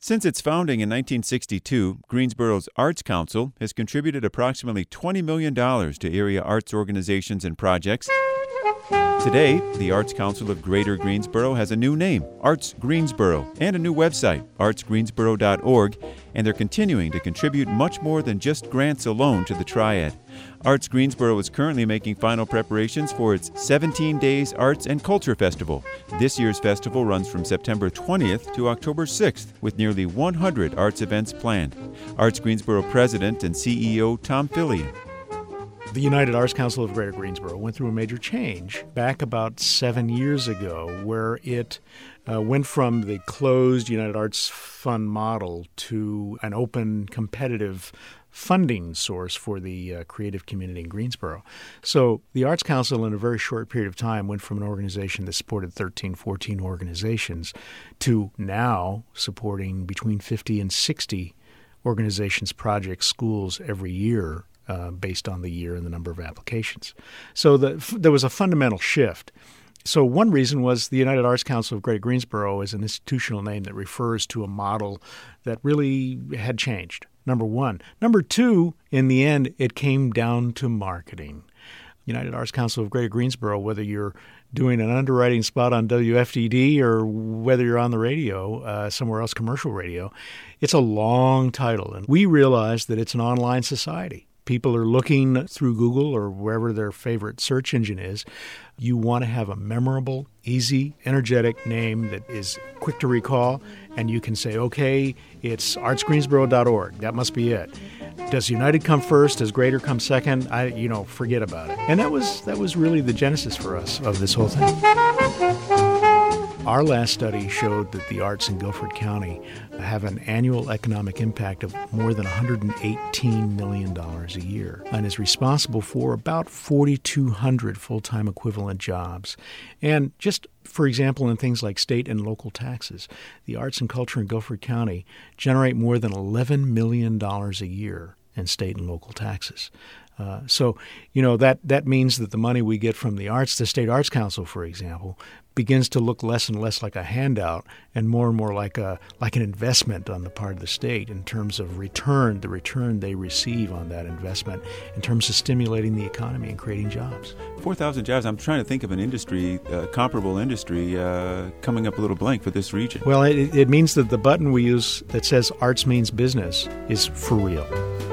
Since its founding in 1962, Greensboro's Arts Council has contributed approximately $20 million to area arts organizations and projects. Today, the Arts Council of Greater Greensboro has a new name, Arts Greensboro, and a new website, artsgreensboro.org, and they're continuing to contribute much more than just grants alone to the Triad. Arts Greensboro is currently making final preparations for its 17 Days Arts and Culture Festival. This year's festival runs from September 20th to October 6th, with nearly 100 arts events planned. Arts Greensboro President and CEO Tom Fillion. The United Arts Council of Greater Greensboro went through a major change back about 7 years ago, where it went from the closed United Arts Fund model to an open, competitive funding source for the creative community in Greensboro. So the Arts Council, in a very short period of time, went from an organization that supported 13, 14 organizations to now supporting between 50 and 60 organizations, projects, schools every year, based on the year and the number of applications. So there was a fundamental shift. So one reason was the United Arts Council of Greater Greensboro is an institutional name that refers to a model that really had changed, number one. Number two, in the end, it came down to marketing. United Arts Council of Greater Greensboro, whether you're doing an underwriting spot on WFDD or whether you're on the radio, somewhere else, commercial radio, it's a long title. And we realize that it's an online society. People are looking through Google or wherever their favorite search engine is. You want to have a memorable, easy, energetic name that is quick to recall, and you can say, okay, it's artsgreensboro.org. That must be it. Does United come first? Does Greater come second? Forget about it. And that was really the genesis for us of this whole thing. Our last study showed that the arts in Guilford County have an annual economic impact of more than $118 million a year and is responsible for about 4,200 full-time equivalent jobs. And just, for example, in things like state and local taxes, the arts and culture in Guilford County generate more than $11 million a year in state and local taxes. So that means that the money we get from the State Arts Council, for example, begins to look less and less like a handout and more like an investment on the part of the state in terms of the return they receive on that investment in terms of stimulating the economy and creating jobs. 4,000 jobs. I'm trying to think of an industry, comparable industry, coming up a little blank for this region. Well, it means that the button we use that says arts means business is for real.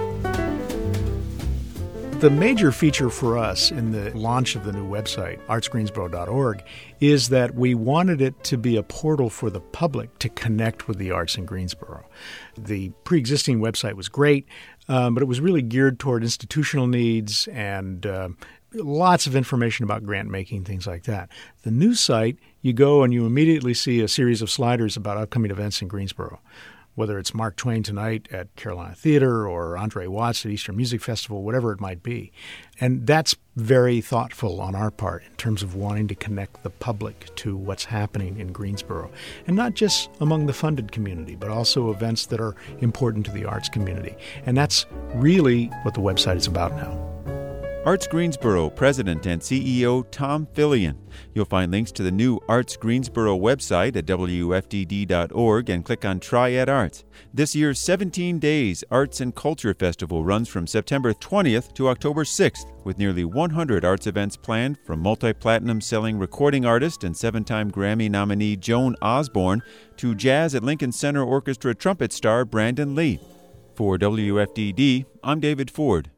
The major feature for us in the launch of the new website, artsgreensboro.org, is that we wanted it to be a portal for the public to connect with the arts in Greensboro. The pre-existing website was great, but it was really geared toward institutional needs and lots of information about grant making, things like that. The new site, you go and you immediately see a series of sliders about upcoming events in Greensboro. Whether it's Mark Twain tonight at Carolina Theater or Andre Watts at Eastern Music Festival, whatever it might be. And that's very thoughtful on our part in terms of wanting to connect the public to what's happening in Greensboro. And not just among the funded community, but also events that are important to the arts community. And that's really what the website is about now. Arts Greensboro President and CEO Tom Fillion. You'll find links to the new Arts Greensboro website at WFDD.org and click on Triad Arts. This year's 17 Days Arts and Culture Festival runs from September 20th to October 6th, with nearly 100 arts events planned, from multi-platinum selling recording artist and 7-time Grammy nominee Joan Osborne to Jazz at Lincoln Center Orchestra trumpet star Brandon Lee. For WFDD, I'm David Ford.